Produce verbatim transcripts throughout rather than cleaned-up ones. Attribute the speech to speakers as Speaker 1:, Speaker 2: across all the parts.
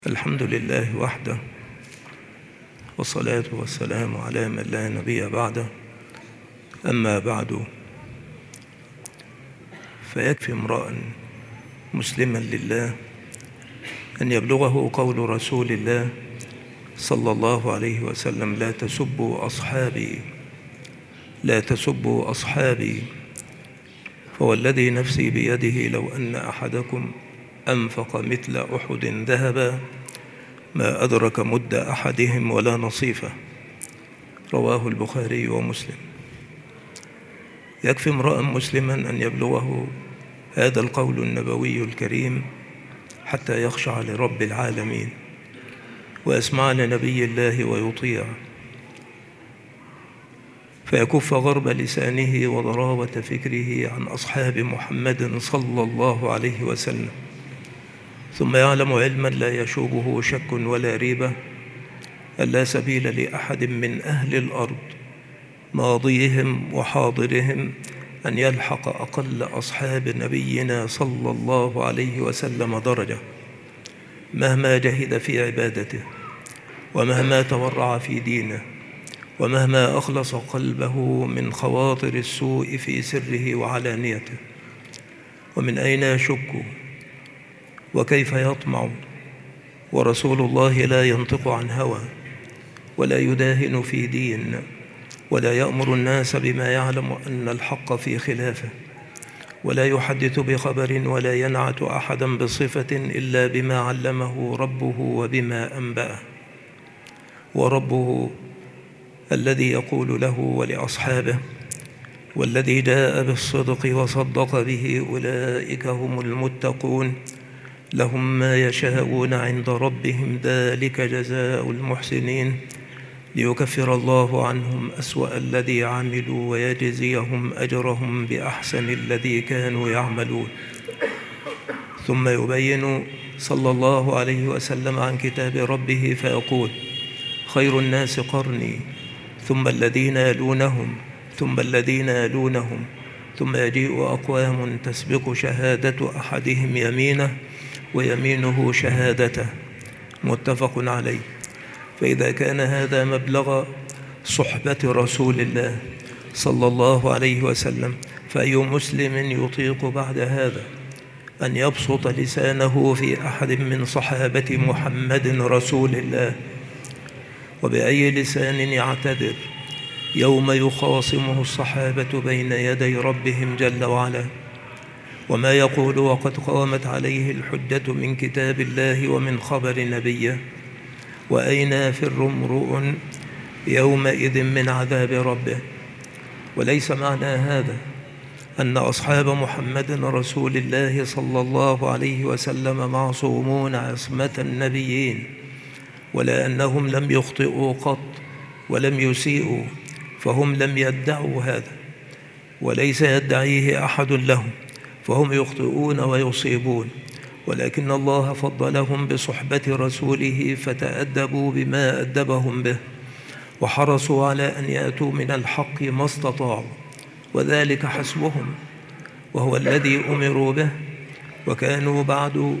Speaker 1: الحمد لله وحده، والصلاة والسلام على من لا نبي بعده. أما بعد، فيكفي امرأ مسلما لله أن يبلغه قول رسول الله صلى الله عليه وسلم: لا تسبوا أصحابي لا تسبوا أصحابي فوالذي نفسي بيده لو أن أحدكم أنفق مثل أحد ذهبا ما أدرك مد أحدهم ولا نصيفه. رواه البخاري ومسلم. يكفي امرأ مسلما أن يبلغه هذا القول النبوي الكريم حتى يخشع لرب العالمين ويسمع لنبي الله ويطيع، فيكف غرب لسانه وضراوة فكره عن أصحاب محمد صلى الله عليه وسلم، ثم يعلم علما لا يشوبه شك ولا ريبة أن لا سبيل لأحد من أهل الأرض ماضيهم وحاضرهم أن يلحق أقل أصحاب نبينا صلى الله عليه وسلم درجة، مهما جهد في عبادته، ومهما تورع في دينه، ومهما أخلص قلبه من خواطر السوء في سره وعلانيته. ومن أين يشك وكيف يطمع ورسول الله لا ينطق عن هوى ولا يداهن في دين ولا يأمر الناس بما يعلم أن الحق في خلافه، ولا يحدث بخبر ولا ينعت أحدا بصفة إلا بما علمه ربه وبما أنبأه. وربه الذي يقول له ولأصحابه: والذي جاء بالصدق وصدق به أولئك هم المتقون لهم ما يشاءون عند ربهم ذلك جزاء المحسنين ليكفر الله عنهم أسوأ الذي عملوا ويجزيهم أجرهم بأحسن الذي كانوا يعملون. ثم يبين صلى الله عليه وسلم عن كتاب ربه فيقول: خير الناس قرني ثم الذين يلونهم ثم الذين يلونهم ثم يجيء أقوام تسبق شهادة أحدهم يمينه ويمينه شهادته. متفق عليه. فإذا كان هذا مبلغ صحبة رسول الله صلى الله عليه وسلم، فأي مسلم يطيق بعد هذا أن يبسط لسانه في أحد من صحابة محمد رسول الله؟ وبأي لسان يعتذر يوم يخاصمه الصحابة بين يدي ربهم جل وعلا؟ وما يقول وقد قامت عليه الحجة من كتاب الله ومن خبر نبيه؟ وأين يفر امرؤ يومئذ من عذاب ربه؟ وليس معنى هذا أن أصحاب محمد رسول الله صلى الله عليه وسلم معصومون عصمة النبيين، ولا أنهم لم يخطئوا قط ولم يسيئوا، فهم لم يدعوا هذا وليس يدعيه أحد لهم، فهم يخطئون ويصيبون، ولكن الله فضلهم بصحبة رسوله فتأدبوا بما أدبهم به، وحرصوا على أن يأتوا من الحق ما استطاعوا، وذلك حسبهم، وهو الذي أمروا به. وكانوا بعد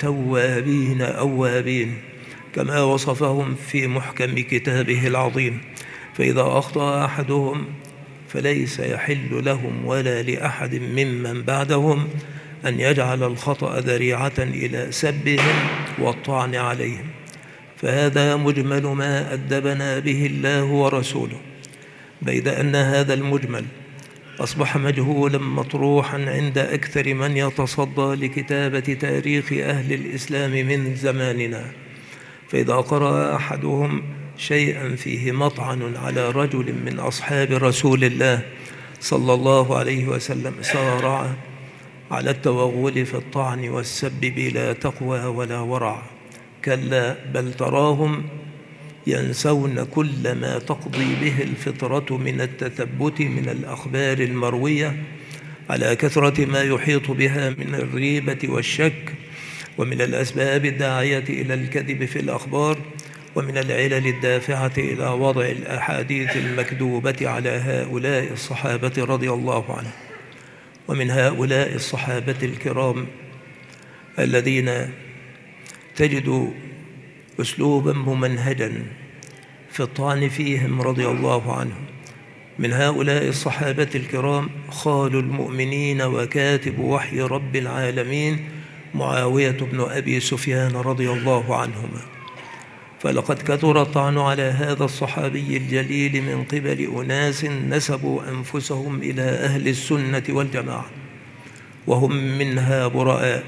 Speaker 1: توابين أوابين كما وصفهم في محكم كتابه العظيم. فإذا أخطأ أحدهم فليس يحل لهم ولا لأحد ممن بعدهم أن يجعل الخطأ ذريعة إلى سبهم والطعن عليهم، فهذا مجمل ما أدبنا به الله ورسوله، بيد أن هذا المجمل أصبح مجهولا مطروحا عند أكثر من يتصدى لكتابة تاريخ أهل الإسلام من زماننا. فإذا قرأ أحدهم شيئا فيه مطعن على رجل من أصحاب رسول الله صلى الله عليه وسلم سارع على التوغل في الطعن والسب بلا تقوى ولا ورع. كلا، بل تراهم ينسون كل ما تقضي به الفطرة من التثبت من الأخبار المروية على كثرة ما يحيط بها من الريبة والشك، ومن الأسباب الداعية إلى الكذب في الأخبار، ومن العلل الدافعة إلى وضع الأحاديث المكذوبة على هؤلاء الصحابة رضي الله عنهم. ومن هؤلاء الصحابة الكرام الذين تجد أسلوبا ممنهجا في الطعن فيهم رضي الله عنهم. من هؤلاء الصحابة الكرام خال المؤمنين وكاتب وحي رب العالمين معاوية بن أبي سفيان رضي الله عنهما. فلقد كثر الطعن على هذا الصحابي الجليل من قبل أناس نسبوا أنفسهم إلى أهل السنة والجماعة وهم منها براء،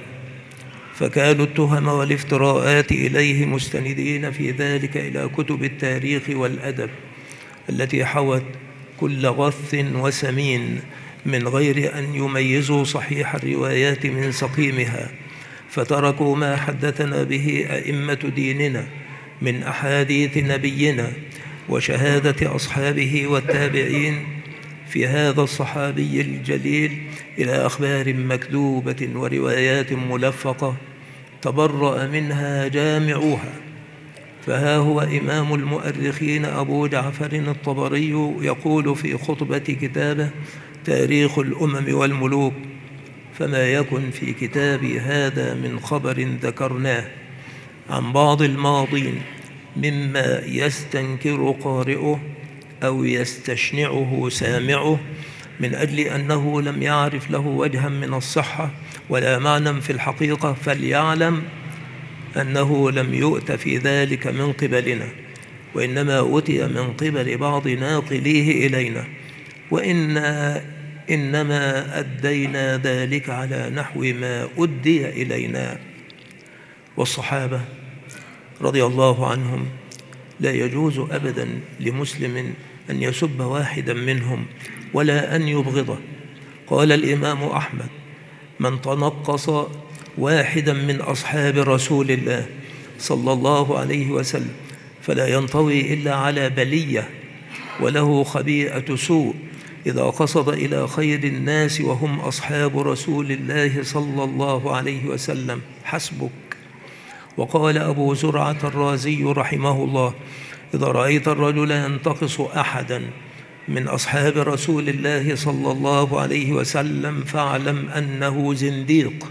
Speaker 1: فكانوا التهم والافتراءات إليه مستندين في ذلك إلى كتب التاريخ والأدب التي حوت كل غث وسمين من غير أن يميزوا صحيح الروايات من سقيمها، فتركوا ما حدثنا به أئمة ديننا من أحاديث نبينا وشهادة أصحابه والتابعين في هذا الصحابي الجليل إلى أخبار مكذوبة وروايات ملفقة تبرأ منها جامعوها. فها هو إمام المؤرخين أبو جعفر الطبري يقول في خطبة كتابه تاريخ الأمم والملوك: فما يكن في كتابي هذا من خبر ذكرناه عن بعض الماضين مما يستنكر قارئه أو يستشنعه سامعه من أجل أنه لم يعرف له وجها من الصحة ولا معنى في الحقيقة، فليعلم أنه لم يؤت في ذلك من قبلنا، وإنما أتي من قبل بعض ناقليه إلينا، وإنا إنما أدينا ذلك على نحو ما أدي إلينا. والصحابة رضي الله عنهم لا يجوز أبدا لمسلم أن يسب واحدا منهم ولا أن يبغضه. قال الإمام أحمد: من تنقص واحدا من أصحاب رسول الله صلى الله عليه وسلم فلا ينطوي إلا على بلية وله خبيئة سوء إذا قصد إلى خير الناس وهم أصحاب رسول الله صلى الله عليه وسلم. حسبك. وقال أبو زرعة الرازي رحمه الله: إذا رأيت الرجل ينتقص أحدا من أصحاب رسول الله صلى الله عليه وسلم فاعلم أنه زنديق،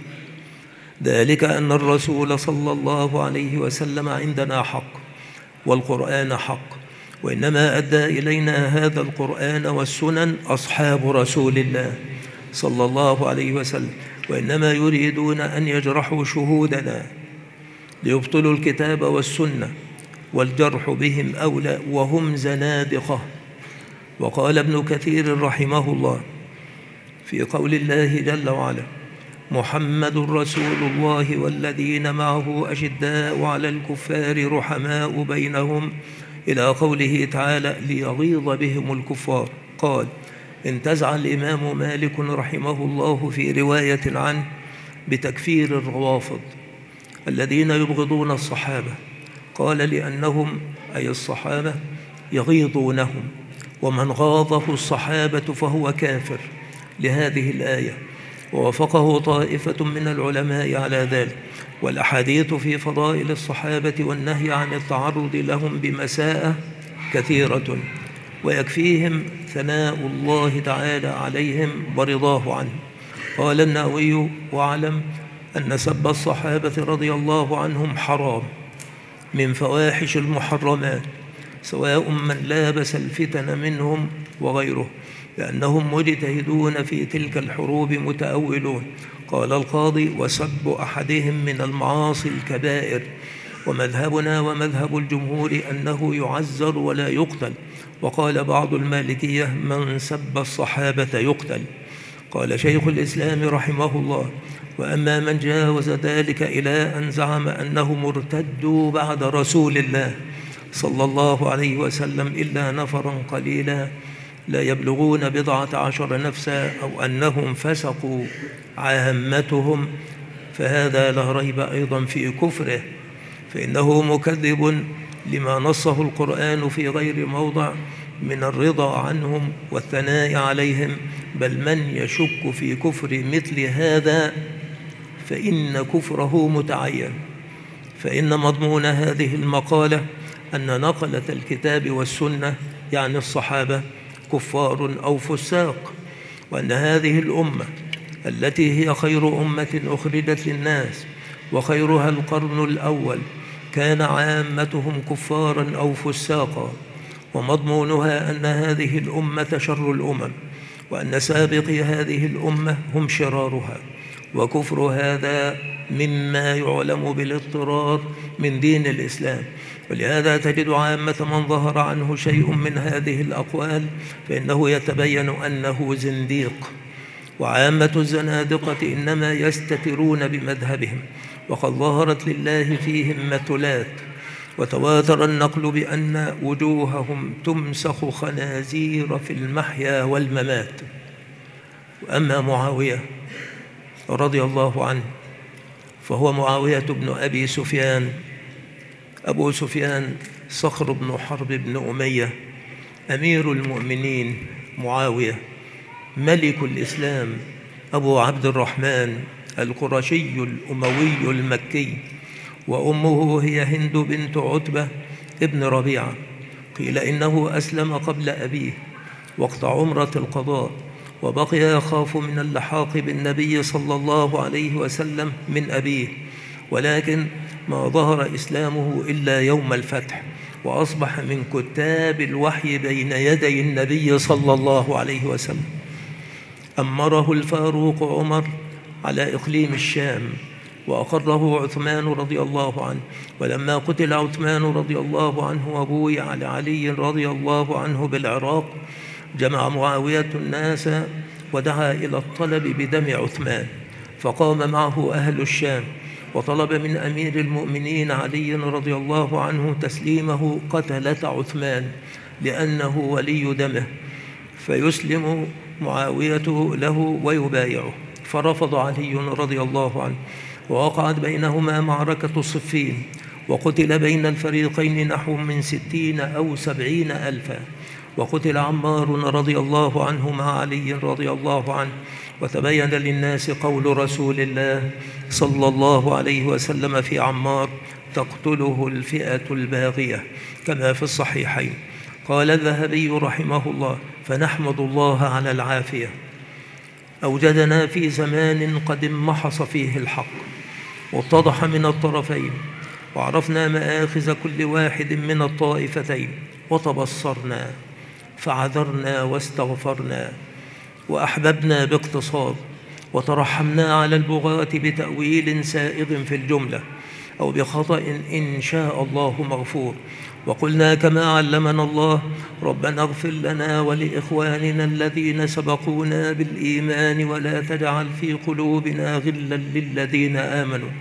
Speaker 1: ذلك أن الرسول صلى الله عليه وسلم عندنا حق والقرآن حق، وإنما أدى إلينا هذا القرآن والسنن أصحاب رسول الله صلى الله عليه وسلم، وإنما يريدون أن يجرحوا شهودنا ليبطلوا الكتاب والسنة، والجرح بهم أولى وهم زنادقة. وقال ابن كثير رحمه الله في قول الله جل وعلا: محمد رسول الله والذين معه أشداء على الكفار رحماء بينهم، إلى قوله تعالى: ليغيظ بهم الكفار. قال: انتزع الإمام مالك رحمه الله في رواية عنه بتكفير الروافض الذين يبغضون الصحابة، قال: لأنهم أي الصحابة يغيظونهم، ومن غاضه الصحابة فهو كافر، لهذه الآية. ووافقه طائفة من العلماء على ذلك. والأحاديث في فضائل الصحابة والنهي عن التعرض لهم بمساءة كثيرة، ويكفيهم ثناء الله تعالى عليهم ورضاه عنهم. قال النووي: واعلم أن سب الصحابة رضي الله عنهم حرام من فواحش المحرمات، سواء من لابس الفتن منهم وغيره، لأنهم مجتهدون في تلك الحروب متأولون. قال القاضي: وسب أحدهم من المعاصي الكبائر، ومذهبنا ومذهب الجمهور أنه يعزر ولا يقتل. وقال بعض المالكية: من سب الصحابة يقتل. قال شيخ الإسلام رحمه الله: وأما من جاوز ذلك إلى أن زعم أنهم ارتدوا بعد رسول الله صلى الله عليه وسلم إلا نفرا قليلا لا يبلغون بضعة عشر نفسا، أو أنهم فسقوا عامتهم، فهذا لا ريب أيضا في كفره، فإنه مكذب لما نصه القرآن في غير موضع من الرضا عنهم والثناء عليهم. بل من يشك في كفر مثل هذا فإن كفره متعين. فإن مضمون هذه المقالة أن نقلة الكتاب والسنة يعني الصحابة كفار أو فساق، وأن هذه الأمة التي هي خير أمة أخرجت للناس وخيرها القرن الأول كان عامتهم كفارا أو فساقا، ومضمونها أن هذه الأمة شر الأمم، وأن سابقي هذه الأمة هم شرارها، وكفر هذا مما يعلم بالاضطرار من دين الإسلام. ولهذا تجد عامة من ظهر عنه شيء من هذه الأقوال فإنه يتبين أنه زنديق، وعامة الزنادقة إنما يستترون بمذهبهم، وقد ظهرت لله فيهم مثلات، وتواتر النقل بأن وجوههم تمسخ خنازير في المحيا والممات. وأما معاوية رضي الله عنه فهو معاوية بن أبي سفيان، أبو سفيان صخر بن حرب بن أمية، أمير المؤمنين معاوية، ملك الإسلام، أبو عبد الرحمن القرشي الأموي المكي، وأمه هي هند بنت عتبة ابن ربيعة. قيل إنه أسلم قبل أبيه وقت عمرة القضاء، وبقي يخاف من اللحاق بالنبي صلى الله عليه وسلم من أبيه، ولكن ما ظهر إسلامه إلا يوم الفتح، وأصبح من كتاب الوحي بين يدي النبي صلى الله عليه وسلم. أمره الفاروق عمر على إقليم الشام، وأقره عثمان رضي الله عنه. ولما قتل عثمان رضي الله عنه وبويع على علي رضي الله عنه بالعراق، جمع معاوية الناس ودعا إلى الطلب بدم عثمان، فقام معه أهل الشام وطلب من أمير المؤمنين علي رضي الله عنه تسليمه قتلة عثمان لأنه ولي دمه، فيسلم معاوية له ويبايعه، فرفض علي رضي الله عنه، ووقعت بينهما معركة صفين، وقتل بين الفريقين نحو من ستين أو سبعين ألفا، وقتل عمار رضي الله عنه مع علي رضي الله عنه. وتبين للناس قول رسول الله صلى الله عليه وسلم في عمار: تقتله الفئة الباغية، كما في الصحيحين. قال الذهبي رحمه الله: فنحمد الله على العافية، أوجدنا في زمان قد انمحص فيه الحق واتضح من الطرفين، وعرفنا مآخذ كل واحد من الطائفتين، وتبصرنا فعذرنا واستغفرنا، وأحببنا باقتصاد، وترحمنا على البغاة بتأويل سائغ في الجملة أو بخطأ إن شاء الله مغفور، وقلنا كما علمنا الله: ربنا اغفر لنا ولإخواننا الذين سبقونا بالإيمان ولا تجعل في قلوبنا غلا للذين آمنوا.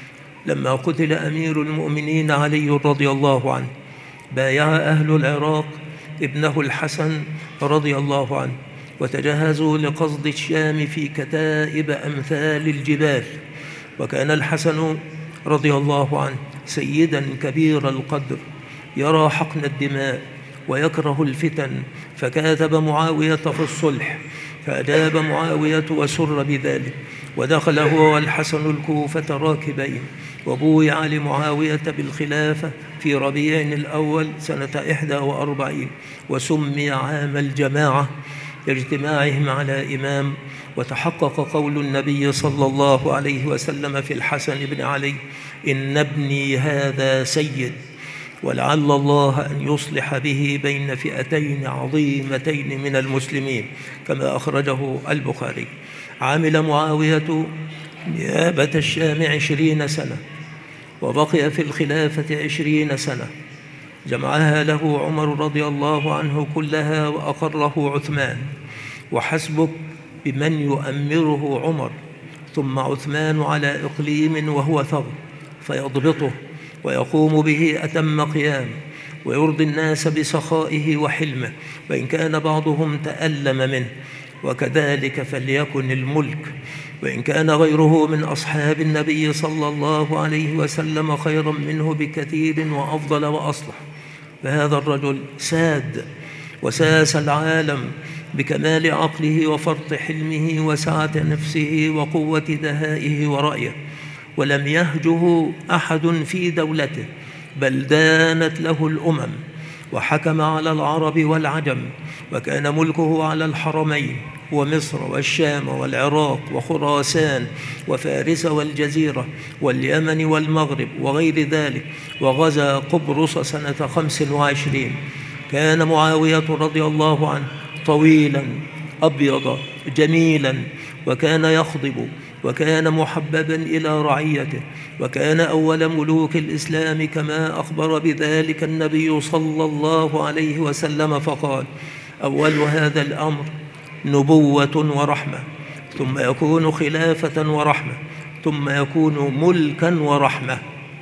Speaker 1: لما قتل أمير المؤمنين علي رضي الله عنه، بايع أهل العراق ابنه الحسن رضي الله عنه، وتجهزوا لقصد الشام في كتائب أمثال الجبال. وكان الحسن رضي الله عنه سيدا كبير القدر، يرى حقن الدماء ويكره الفتن، فكاتب معاوية في الصلح، فأجاب معاوية وسر بذلك، ودخل هو والحسن الكوفة راكبين، وبويع لمعاوية بالخلافة في ربيع الأول سنة إحدى وأربعين، وسمي عام الجماعة لاجتماعهم على إمام. وتحقق قول النبي صلى الله عليه وسلم في الحسن بن علي: إن ابني هذا سيد، ولعل الله أن يصلح به بين فئتين عظيمتين من المسلمين، كما أخرجه البخاري. عمل معاوية نيابة الشام عشرين سنة، وبقي في الخلافة عشرين سنة، جمعها له عمر رضي الله عنه كلها وأقره عثمان، وحسبك بمن يؤمره عمر، ثم عثمان على إقليم وهو ثغر، فيضبطه ويقوم به أتم قيام، ويرضي الناس بسخائه وحلمه، وإن كان بعضهم تألم منه. وكذلك فليكن الملك، وإن كان غيره من أصحاب النبي صلى الله عليه وسلم خيرا منه بكثير وأفضل وأصلح. فهذا الرجل ساد وساس العالم بكمال عقله وفرط حلمه وسعة نفسه وقوة دهائه ورأيه، ولم يهجه أحد في دولته، بل دانت له الأمم، وحكم على العرب والعجم، وكان ملكه على الحرمين ومصر والشام والعراق وخراسان وفارس والجزيرة واليمن والمغرب وغير ذلك، وغزا قبرص سنة خمس وعشرين. كان معاوية رضي الله عنه طويلا أبيض جميلا، وكان يخضب، وكان محببا إلى رعيته، وكان أول ملوك الإسلام كما أخبر بذلك النبي صلى الله عليه وسلم فقال: أول هذا الأمر نبوة ورحمة، ثم يكون خلافة ورحمة، ثم يكون ملكا ورحمة.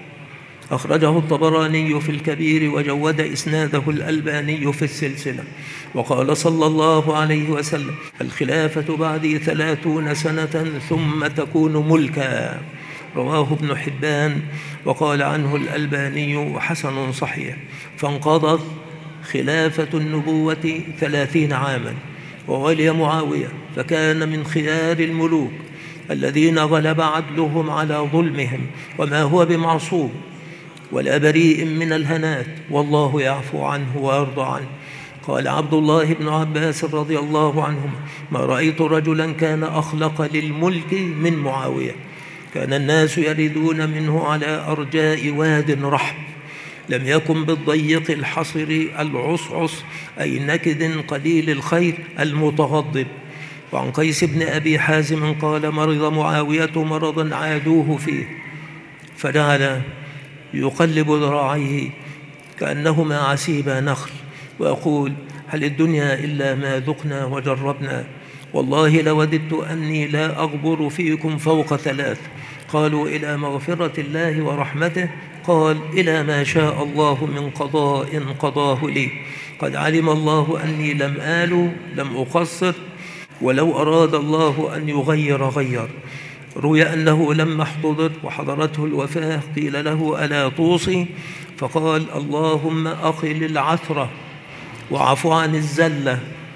Speaker 1: أخرجه الطبراني في الكبير وجود إسناده الألباني في السلسلة. وقال صلى الله عليه وسلم: الخلافة بعدي ثلاثون سنة ثم تكون ملكا. رواه ابن حبان، وقال عنه الألباني حسن صحيح. فانقضت خلافة النبوة ثلاثين عاما، وولي معاوية فكان من خيار الملوك الذين غلب عدلهم على ظلمهم، وما هو بمعصوم ولا بريء من الهنات، والله يعفو عنه ويرضى عنه. قال عبد الله بن عباس رضي الله عنهما: ما رأيت رجلا كان أخلق للملك من معاوية. كان الناس يردون منه على أرجاء واد رحب، لم يكن بالضيق الحصر العصعص، أي نكد قليل الخير المتغضب. وعن قيس بن أبي حازم قال: مرض معاوية مرضا عادوه فيه، فجعل يقلب ذراعيه كأنهما عسيبا نخل، ويقول: هل الدنيا إلا ما ذقنا وجربنا؟ والله لوددت أني لا أغبر فيكم فوق ثلاث. قالوا: إلى مغفرة الله ورحمته؟ قال: إلى ما شاء الله من قضاء قضاه لي. قد علم الله أني لم آل لم أقصر، ولو أراد الله أن يغير غير. روي أنه لما احتضر وحضرته الوفاة قيل له: ألا توصي؟ فقال: اللهم أقل العثرة، وعفو عن الزلة،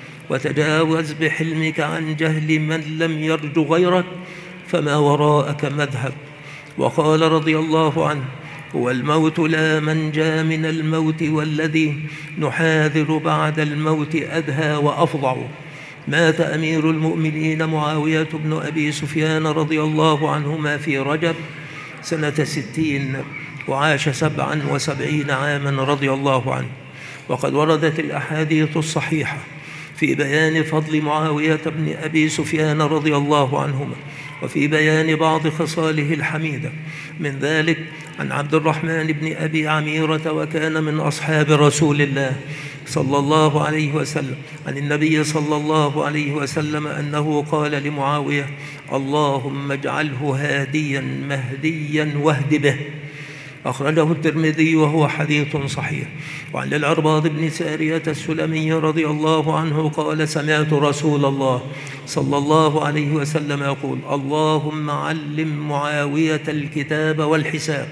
Speaker 1: وتجاوز بحلمك عن جهل من لم يرج غيرك، فما وراءك مذهب. وقال رضي الله عنه: هو الموت لا منجى من الموت، والذي نحاذر بعد الموت أدهى وأفظع. مات أمير المؤمنين معاوية بن أبي سفيان رضي الله عنهما في رجب سنة ستين، وعاش سبعا وسبعين عاما رضي الله عنه. وقد وردت الأحاديث الصحيحة في بيان فضل معاوية بن أبي سفيان رضي الله عنهما، وفي بيان بعض خصاله الحميدة. من ذلك عن عبد الرحمن بن أبي عميرة، وكان من أصحاب رسول الله صلى الله عليه وسلم، عن النبي صلى الله عليه وسلم أنه قال لمعاوية: اللهم اجعله هاديا مهديا واهد به. أخرجه الترمذي وهو حديث صحيح. وعن العرباض بن سارية السلمي رضي الله عنه قال: سمعت رسول الله صلى الله عليه وسلم يقول: اللهم علم معاوية الكتاب والحساب،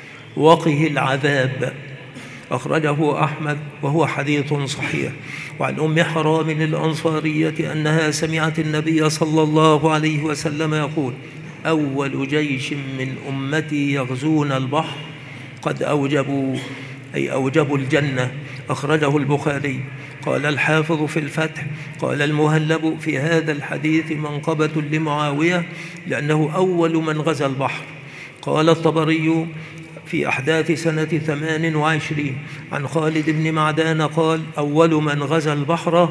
Speaker 1: وقه العذاب. أخرجه أحمد وهو حديث صحيح. وعن أم حرام الأنصارية أنها سمعت النبي صلى الله عليه وسلم يقول: أول جيش من أمتي يغزون البحر قد أوجبوا، أي أوجبوا الجنة. أخرجه البخاري. قال الحافظ في الفتح: قال المهلب في هذا الحديث منقبة لمعاوية لأنه أول من غزا البحر. قال الطبري في أحداث سنة ثمان وعشرين عن خالد بن معدان قال: أول من غزا البحر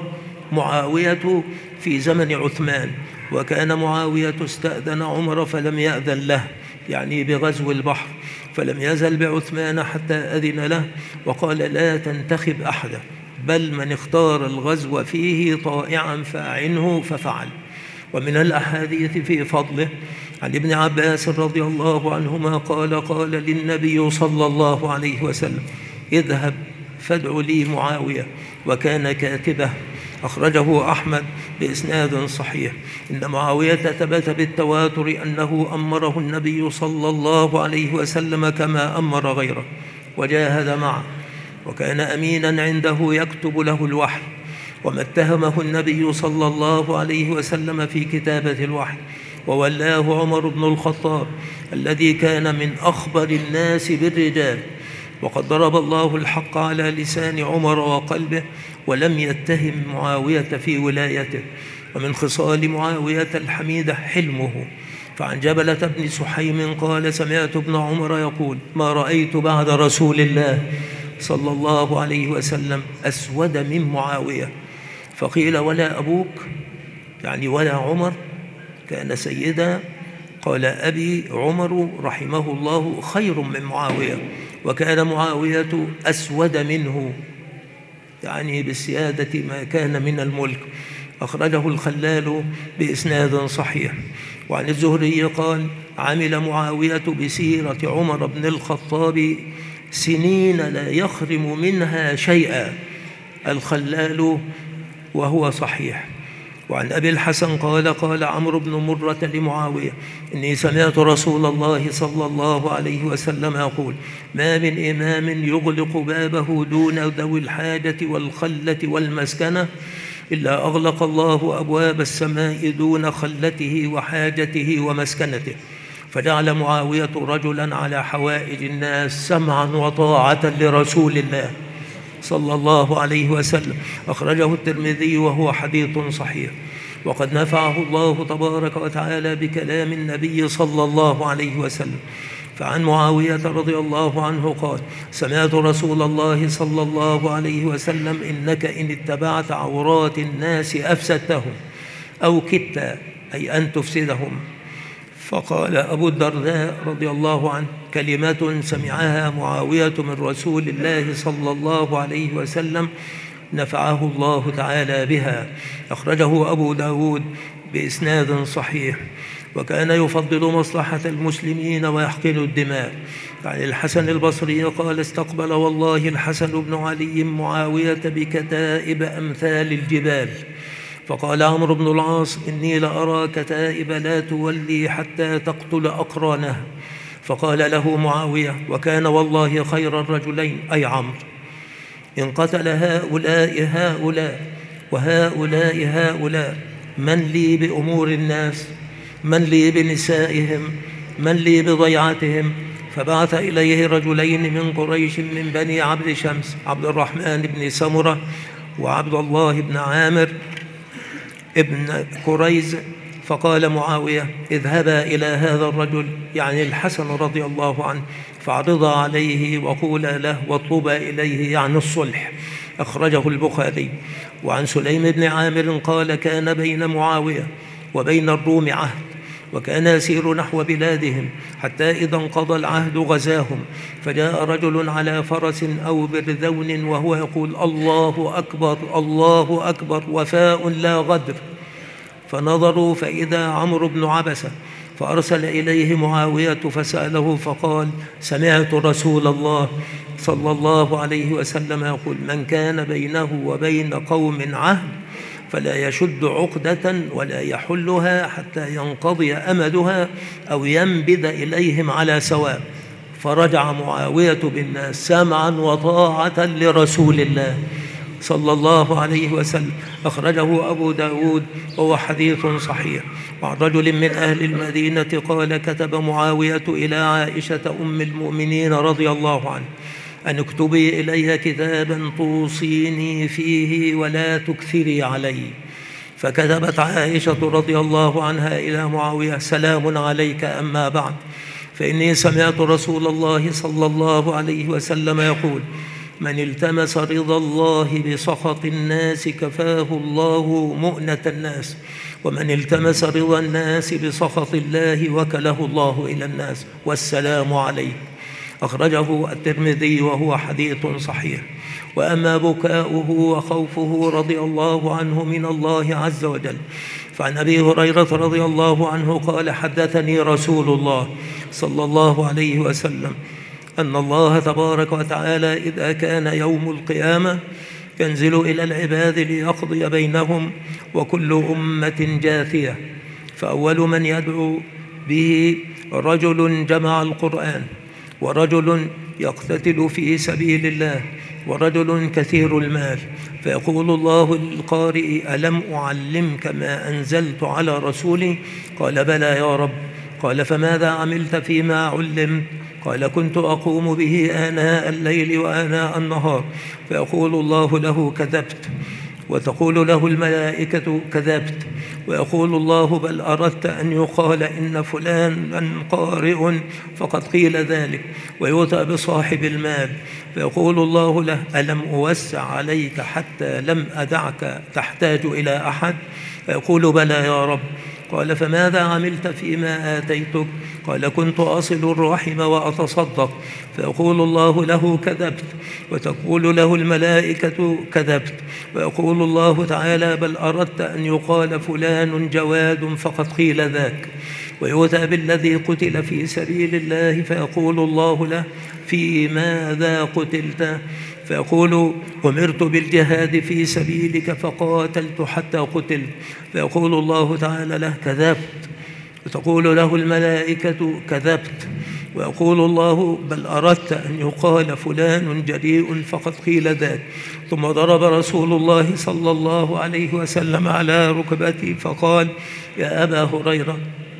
Speaker 1: معاوية في زمن عثمان، وكان معاوية استأذن عمر فلم يأذن له، يعني بغزو البحر، فلم يزل بعثمان حتى أذن له، وقال: لا تنتخب أحدا، بل من اختار الغزو فيه طائعا فأعنه، ففعل. ومن الأحاديث في فضله عن ابن عباس رضي الله عنهما قال: قال للنبي صلى الله عليه وسلم: اذهب فادع لي معاوية، وكان كاتبه. أخرجه أحمد بإسناد صحيح. إن معاوية ثبت بالتواتر أنه أمره النبي صلى الله عليه وسلم كما أمر غيره، وجاهد معه، وكان أمينا عنده يكتب له الوحي، وما اتهمه النبي صلى الله عليه وسلم في كتابة الوحي، وولاه عمر بن الخطاب الذي كان من أخبر الناس بالرجال. وقد ضرب الله الحق على لسان عمر وقلبه، ولم يتهم معاوية في ولايته. ومن خصال معاوية الحميدة حلمه. فعن جبلة بن سحيم قال سمعت ابن عمر يقول ما رأيت بعد رسول الله صلى الله عليه وسلم أسود من معاوية. فقيل ولا أبوك؟ يعني ولا عمر كان سيدا؟ قال أبي عمر رحمه الله خير من معاوية، وكان معاوية أسود منه، يعني بالسيادة ما كان من الملك. أخرجه الخلال بإسناد صحيح. وعن الزهري قال عمل معاوية بسيرة عمر بن الخطاب سنين لا يخرم منها شيئا، الخلال وهو صحيح. وعن أبي الحسن قال قال عمرو بن مرة لمعاوية إني سمعت رسول الله صلى الله عليه وسلم يقول ما من إمام يغلق بابه دون ذوي الحاجة والخلة والمسكنة إلا أغلق الله أبواب السماء دون خلته وحاجته ومسكنته. فجعل معاوية رجلا على حوائج الناس سمعا وطاعة لرسول الله صلى الله عليه وسلم. أخرجه الترمذي وهو حديث صحيح. وقد نفعه الله تبارك وتعالى بكلام النبي صلى الله عليه وسلم. فعن معاوية رضي الله عنه قال سمعت رسول الله صلى الله عليه وسلم إنك إن اتبعت عورات الناس أفسدتهم أو كدت أي أن تفسدهم. فقال أبو الدرداء رضي الله عنه كلمة سمعها معاوية من رسول الله صلى الله عليه وسلم نفعه الله تعالى بها. أخرجه أبو داود بإسناد صحيح. وكان يفضل مصلحة المسلمين ويحقن الدماء. عن الحسن البصري قال استقبل والله الحسن بن علي معاوية بكتائب أمثال الجبال، فقال عمرو بن العاص إني لأرى كتائب لا تولي حتى تقتل أقرانها. فقال له معاوية وكان والله خير الرجلين أي عمرو إن قتل هؤلاء هؤلاء وهؤلاء هؤلاء من لي بأمور الناس؟ من لي بنسائهم؟ من لي بضيعتهم؟ فبعث إليه رجلين من قريش من بني عبد شمس، عبد الرحمن بن سمرة وعبد الله بن عامر ابن كريز. فقال معاوية اذهبا إلى هذا الرجل يعني الحسن رضي الله عنه فاعرضا عليه وقولا له واطلبا إليه يعني الصلح. أخرجه البخاري. وعن سليم بن عامر قال كان بين معاوية وبين الروم عهد، وكان يسير نحو بلادهم حتى إذا انقضى العهد غزاهم. فجاء رجل على فرس أو برذون وهو يقول الله أكبر الله أكبر وفاء لا غدر. فنظروا فإذا عمرو بن عبسة، فأرسل إليه معاوية فسأله فقال سمعت رسول الله صلى الله عليه وسلم يقول من كان بينه وبين قوم عهد فلا يشد عقدة ولا يحلها حتى ينقضي أمدها أو ينبذ إليهم على سواء. فرجع معاوية بالناس سمعا وطاعة لرسول الله صلى الله عليه وسلم. أخرجه أبو داود وهو حديث صحيح. وعن رجل من أهل المدينة قال كتب معاوية إلى عائشة أم المؤمنين رضي الله عنه أن اكتبي إلي كتابا توصيني فيه ولا تكثري علي. فكتبت عائشة رضي الله عنها إلى معاوية سلام عليك أما بعد، فإني سمعت رسول الله صلى الله عليه وسلم يقول من التمس رضا الله بسخط الناس كفاه الله مؤنة الناس، ومن التمس رضا الناس بسخط الله وكله الله إلى الناس، والسلام عليه. أخرجه الترمذي وهو حديث صحيح. وأما بكاؤه وخوفه رضي الله عنه من الله عز وجل فعن أبي هريرة رضي الله عنه قال حدثني رسول الله صلى الله عليه وسلم أن الله تبارك وتعالى إذا كان يوم القيامة ينزل إلى العباد ليقضي بينهم وكل أمة جاثية، فأول من يدعو به رجل جمع القرآن، ورجل يقتتل في سبيل الله، ورجل كثير المال. فيقول الله للقارئ ألم أعلمك ما أنزلت على رسولي؟ قال بلى يا رب. قال فماذا عملت فيما علمت؟ قال كنت أقوم به آناء الليل وآناء النهار. فيقول الله له كذبت، وتقول له الملائكة كذبت، ويقول الله بل أردت أن يقال إن فلانا قارئ فقد قيل ذلك. ويؤتى بصاحب المال فيقول الله له ألم أوسع عليك حتى لم أدعك تحتاج إلى أحد؟ فيقول بلى يا رب. قال فماذا عملت فيما آتيتك؟ قال كنت أصل الرحم وأتصدق. فيقول الله له كذبت. وتقول له الملائكة كذبت. ويقول الله تعالى بل أردت أن يقال فلان جواد فقد قيل ذاك. ويؤتى بالذي قتل في سبيل الله فيقول الله له في ماذا قتلت؟ فيقول أمرت بالجهاد في سبيلك فقاتلت حتى قتلت. فيقول الله تعالى له كذبت. وتقول له الملائكة كذبت. ويقول الله بل أردت أن يقال فلان جريء فقد قيل ذاك. ثم ضرب رسول الله صلى الله عليه وسلم على ركبته فقال يا أبا هريرة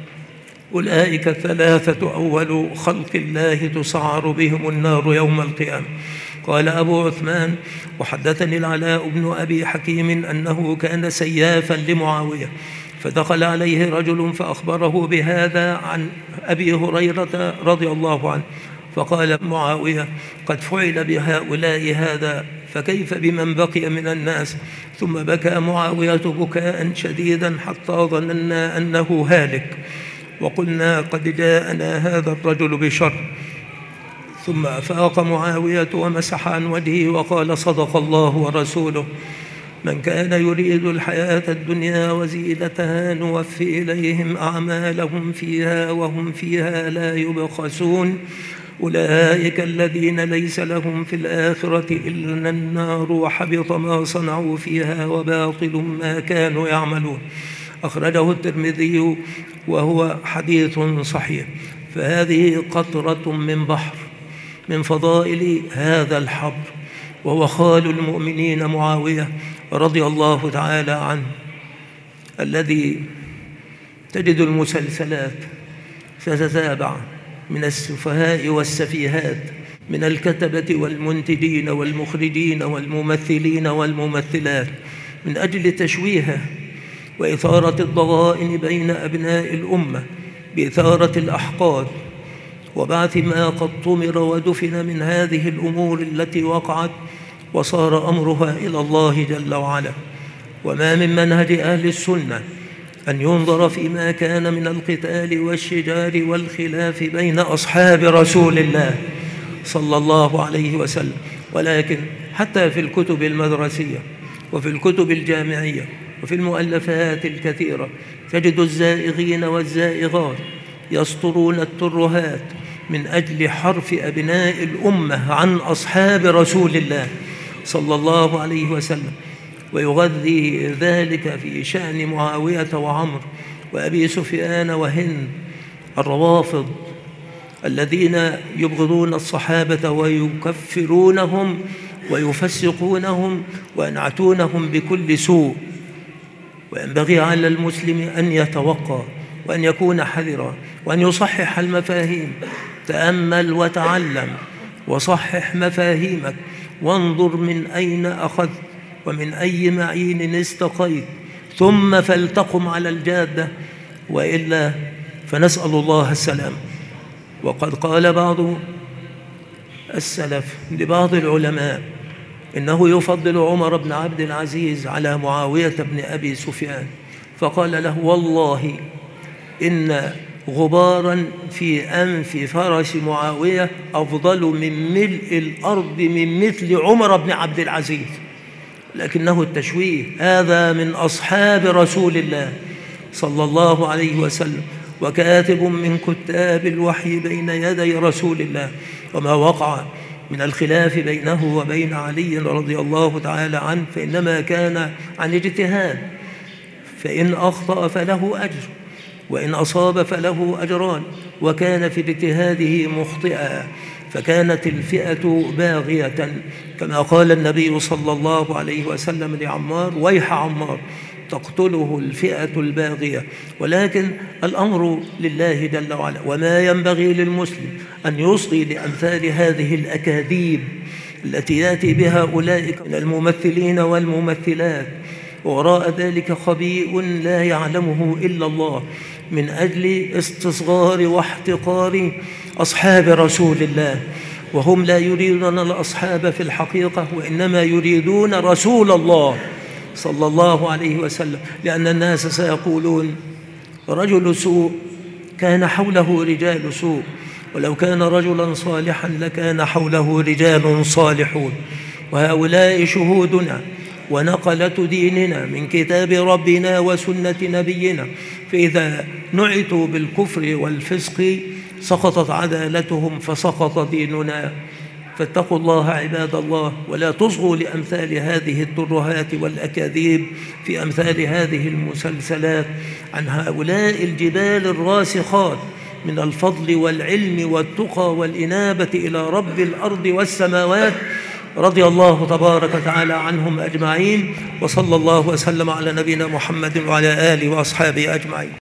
Speaker 1: أولئك الثلاثة أول خلق الله تسعر بهم النار يوم القيامة. قال أبو عثمان وحدثني العلاء بن أبي حكيم أنه كان سيافا لمعاوية، فدخل عليه رجل فأخبره بهذا عن أبي هريرة رضي الله عنه، فقال معاوية قد فعل بهؤلاء هذا فكيف بمن بقي من الناس؟ ثم بكى معاوية بكاء شديدا حتى ظننا أنه هالك، وقلنا قد جاءنا هذا الرجل بشر. ثم أفاق معاوية ومسح عن وجهه وقال صدق الله ورسوله من كان يريد الحياة الدنيا وزينتها نوفي إليهم أعمالهم فيها وهم فيها لا يبخسون أولئك الذين ليس لهم في الآخرة إلا النار وحبط ما صنعوا فيها وباطل ما كانوا يعملون. أخرجه الترمذي وهو حديث صحيح. فهذه قطرة من بحر من فضائل هذا الحبر، وهو خال المؤمنين معاوية رضي الله تعالى عنه، الذي تجد المسلسلات تتتابع من السفهاء والسفيهات، من الكتبة والمنتجين والمخرجين والممثلين والممثلات، من أجل تشويهه وإثارة الضغائن بين أبناء الأمة بإثارة الأحقاد وبعث ما قد طمر ودفن من هذه الأمور التي وقعت وصار أمرها إلى الله جل وعلا. وما من منهج أهل السنة أن ينظر فيما كان من القتال والشجار والخلاف بين أصحاب رسول الله صلى الله عليه وسلم، ولكن حتى في الكتب المدرسية وفي الكتب الجامعية وفي المؤلفات الكثيرة تجد الزائغين والزائغات يسطرون الترهات من أجل حرف أبناء الأمة عن أصحاب رسول الله صلى الله عليه وسلم، ويغذي ذلك في شأن معاوية وعمر وأبي سفيان وهند الروافض الذين يبغضون الصحابة ويكفرونهم ويفسقونهم وينعتونهم بكل سوء. وينبغي على المسلم أن يتوقى وأن يكون حذرا وأن يصحح المفاهيم. تأمل وتعلم وصحح مفاهيمك وانظر من أين أخذت ومن أي معين استقيت، ثم فلتقم على الجادة، وإلا فنسأل الله السلام. وقد قال بعض السلف لبعض العلماء إنه يفضل عمر بن عبد العزيز على معاوية بن أبي سفيان، فقال له والله إن غبارا في أنف فرس معاوية أفضل من ملء الأرض من مثل عمر بن عبد العزيز. لكنه التشويه، هذا من أصحاب رسول الله صلى الله عليه وسلم وكاتب من كتاب الوحي بين يدي رسول الله. وما وقع من الخلاف بينه وبين علي رضي الله تعالى عنه فإنما كان عن اجتهاد، فإن أخطأ فله أجر وإن أصاب فله أجران، وكان في اجتهاده مخطئا، فكانت الفئة باغية كما قال النبي صلى الله عليه وسلم لعمار ويح عمار تقتله الفئة الباغية. ولكن الأمر لله جل وعلا، وما ينبغي للمسلم أن يصغي لأمثال هذه الأكاذيب التي يأتي بها أولئك من الممثلين والممثلات ووراء ذلك خبيء لا يعلمه إلا الله، من أجل استصغار واحتقار أصحاب رسول الله. وهم لا يريدون الأصحاب في الحقيقة، وإنما يريدون رسول الله صلى الله عليه وسلم، لأن الناس سيقولون رجل سوء كان حوله رجال سوء، ولو كان رجلا صالحا لكان حوله رجال صالحون. وهؤلاء شهودنا ونقلة ديننا من كتاب ربنا وسنة نبينا، فإذا نعتوا بالكفر والفسق سقطت عدالتهم فسقط ديننا. فاتقوا الله عباد الله، ولا تصغوا لأمثال هذه الترهات والأكاذيب في أمثال هذه المسلسلات عن هؤلاء الجبال الراسخات من الفضل والعلم والتقى والإنابة إلى رب الأرض والسماوات، رضي الله تبارك وتعالى عنهم أجمعين. وصلى الله وسلم على نبينا محمد وعلى آله وأصحابه أجمعين.